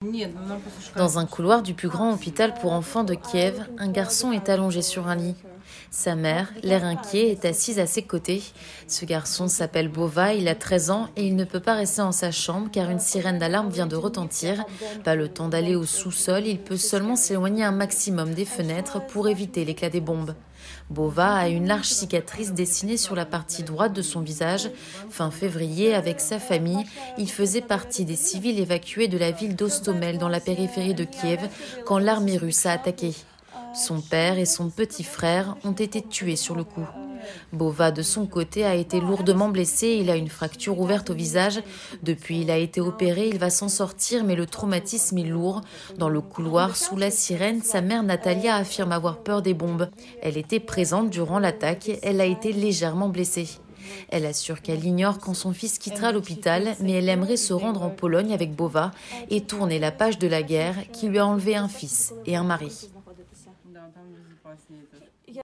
Dans un couloir du plus grand hôpital pour enfants de Kiev, un garçon est allongé sur un lit. Sa mère, l'air inquiet, est assise à ses côtés. Ce garçon s'appelle Bova, il a 13 ans et il ne peut pas rester en sa chambre car une sirène d'alarme vient de retentir. Pas le temps d'aller au sous-sol, il peut seulement s'éloigner un maximum des fenêtres pour éviter l'éclat des bombes. Bova a une large cicatrice dessinée sur la partie droite de son visage. Fin février, avec sa famille, il faisait partie des civils évacués de la ville d'Hostomel dans la périphérie de Kiev quand l'armée russe a attaqué. Son père et son petit frère ont été tués sur le coup. Bova, de son côté, a été lourdement blessé. Il a une fracture ouverte au visage. Depuis, il a été opéré. Il va s'en sortir, mais le traumatisme est lourd. Dans le couloir, sous la sirène, sa mère Natalia affirme avoir peur des bombes. Elle était présente durant l'attaque. Elle a été légèrement blessée. Elle assure qu'elle ignore quand son fils quittera l'hôpital, mais elle aimerait se rendre en Pologne avec Bova et tourner la page de la guerre qui lui a enlevé un fils et un mari.